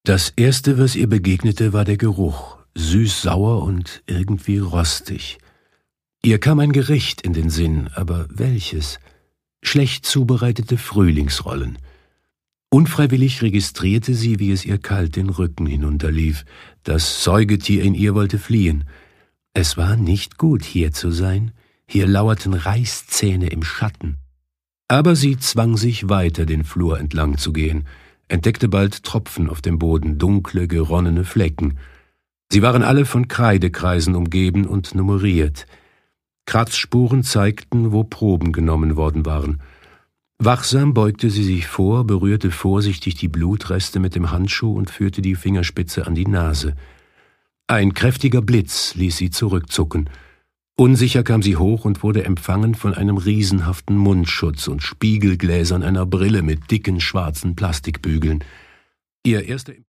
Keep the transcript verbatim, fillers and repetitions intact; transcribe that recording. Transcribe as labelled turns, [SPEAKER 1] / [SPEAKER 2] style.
[SPEAKER 1] Das Erste, was ihr begegnete, war der Geruch, süß-sauer und irgendwie rostig. Ihr kam ein Gericht in den Sinn, aber welches? Schlecht zubereitete Frühlingsrollen. Unfreiwillig registrierte sie, wie es ihr kalt den Rücken hinunterlief. Das Säugetier in ihr wollte fliehen. Es war nicht gut, hier zu sein. Hier lauerten Reißzähne im Schatten. Aber sie zwang sich weiter, den Flur entlang zu gehen, entdeckte bald Tropfen auf dem Boden, dunkle, geronnene Flecken. Sie waren alle von Kreidekreisen umgeben und nummeriert. Kratzspuren zeigten, wo Proben genommen worden waren. Wachsam beugte sie sich vor, berührte vorsichtig die Blutreste mit dem Handschuh und führte die Fingerspitze an die Nase. Ein kräftiger Blitz ließ sie zurückzucken. Unsicher kam sie hoch und wurde empfangen von einem riesenhaften Mundschutz und Spiegelgläsern einer Brille mit dicken schwarzen Plastikbügeln. Ihr erster